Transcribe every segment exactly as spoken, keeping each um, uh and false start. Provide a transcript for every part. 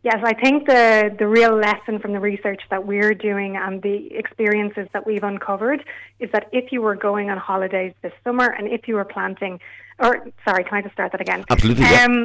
Yes, I think the, the real lesson from the research that we're doing and the experiences that we've uncovered is that if you were going on holidays this summer and if you were planning, or sorry, can I just start that again? Absolutely, yeah. Um,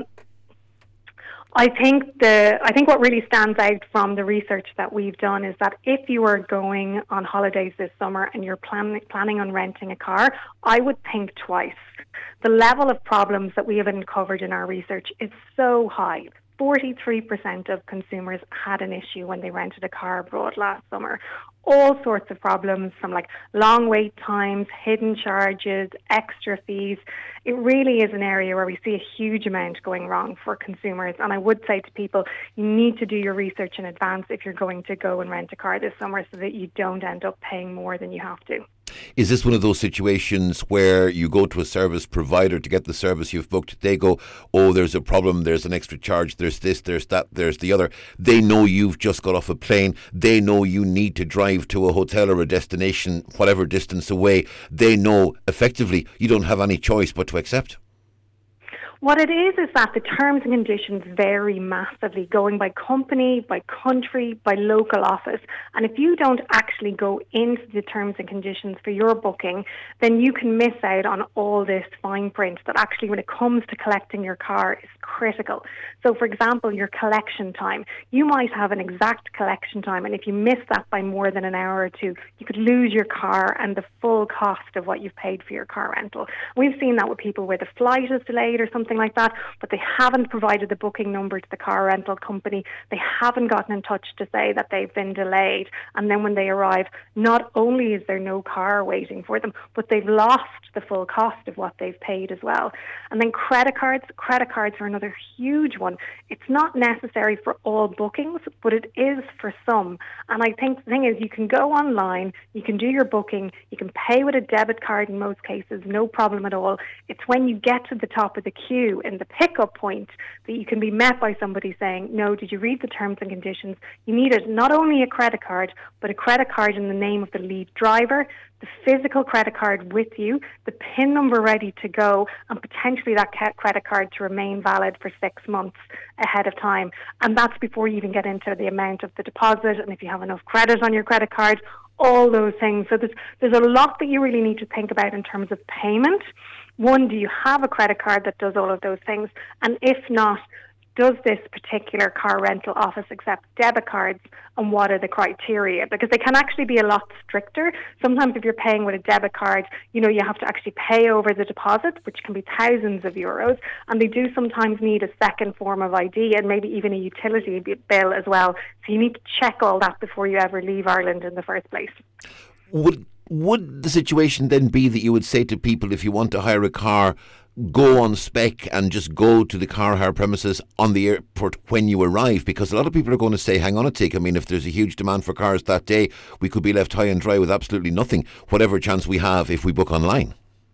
I think the I think what really stands out from the research that we've done is that if you are going on holidays this summer and you're plan- planning on renting a car, I would think twice. The level of problems that we have uncovered in our research is so high. forty-three percent of consumers had an issue when they rented a car abroad last summer. All sorts of problems from like long wait times, hidden charges, extra fees. It really is an area where we see a huge amount going wrong for consumers. And I would say to people, you need to do your research in advance if you're going to go and rent a car this summer so that you don't end up paying more than you have to. Is this one of those situations where you go to a service provider to get the service you've booked? They go, oh, there's a problem, there's an extra charge, there's this, there's that, there's the other. They know you've just got off a plane. They know you need to drive to a hotel or a destination, whatever distance away. They know effectively you don't have any choice but to accept. What it is is that the terms and conditions vary massively, going by company, by country, by local office. And if you don't actually go into the terms and conditions for your booking, then you can miss out on all this fine print that actually, when it comes to collecting your car, is critical. So, for example, your collection time. You might have an exact collection time, and if you miss that by more than an hour or two, you could lose your car and the full cost of what you've paid for your car rental. We've seen that with people where the flight is delayed or something like that, but they haven't provided the booking number to the car rental company. They haven't gotten in touch to say that they've been delayed. And then when they arrive, not only is there no car waiting for them, but they've lost the full cost of what they've paid as well. And then credit cards. Credit cards are another huge one. It's not necessary for all bookings, but it is for some. And I think the thing is, you can go online, you can do your booking, you can pay with a debit card in most cases, no problem at all. It's when you get to the top of the queue in the pickup point that you can be met by somebody saying, no, did you read the terms and conditions? You needed not only a credit card, but a credit card in the name of the lead driver, the physical credit card with you, the PIN number ready to go, and potentially that credit card to remain valid for six months ahead of time. And that's before you even get into the amount of the deposit and if you have enough credit on your credit card, all those things. So there's, there's a lot that you really need to think about in terms of payment. One, do you have a credit card that does all of those things? And if not, does this particular car rental office accept debit cards, and what are the criteria? Because they can actually be a lot stricter. Sometimes if you're paying with a debit card, you know, you have to actually pay over the deposit, which can be thousands of euros, and they do sometimes need a second form of I D and maybe even a utility bill as well. So you need to check all that before you ever leave Ireland in the first place. Would would the situation then be that you would say to people, if you want to hire a car, go on spec and just go to the car hire premises on the airport when you arrive? Because a lot of people are going to say, hang on a tick, I mean, if there's a huge demand for cars that day, we could be left high and dry with absolutely nothing, whatever chance we have if we book online.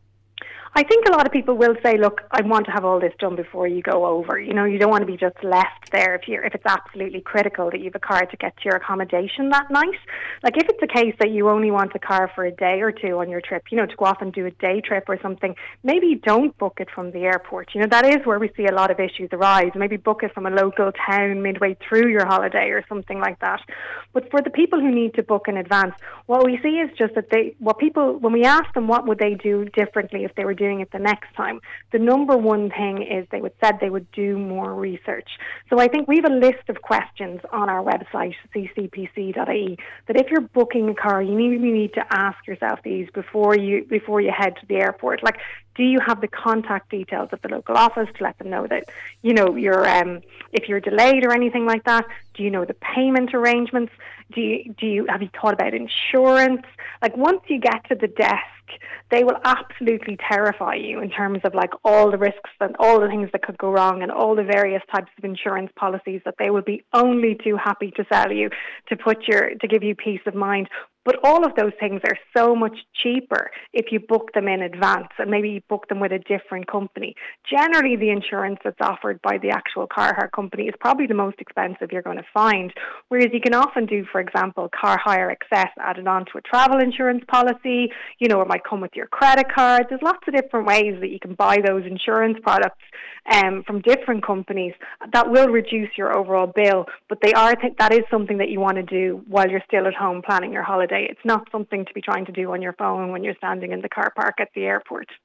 I think a lot of people will say, look, I want to have all this done before you go over. You know, you don't want to be just left there if you're if it's absolutely critical that you have a car to get to your accommodation that night. Like if it's a case that you only want a car for a day or two on your trip, you know, to go off and do a day trip or something, maybe you don't book it from the airport. You know, that is where we see a lot of issues arise. Maybe book it from a local town midway through your holiday or something like that. But for the people who need to book in advance, what we see is just that they, what people, when we ask them what would they do differently if they were doing it the next time, the number one thing is they would said they would do more research. So I think we have a list of questions on our website, c c p c dot i e, that if you're booking a car, you need, you need to ask yourself these before you before you head to the airport. Like, do you have the contact details of the local office to let them know that, you know, you're um, if you're delayed or anything like that? Do you know the payment arrangements? Do you, do you have you thought about insurance? Like, once you get to the desk, they will absolutely terrify you in terms of like all the risks and all the things that could go wrong and all the various types of insurance policies that they will be only too happy to sell you to put your to give you peace of mind. But all of those things are so much cheaper if you book them in advance, and maybe you book them with a different company. Generally, the insurance that's offered by the actual car hire company is probably the most expensive you're going to find, whereas you can often do, for example, car hire excess added on to a travel insurance policy. You know, it might come with your credit card. There's lots of different ways that you can buy those insurance products um, from different companies that will reduce your overall bill, but they are th- that is something that you want to do while you're still at home planning your holiday. It's not something to be trying to do on your phone when you're standing in the car park at the airport.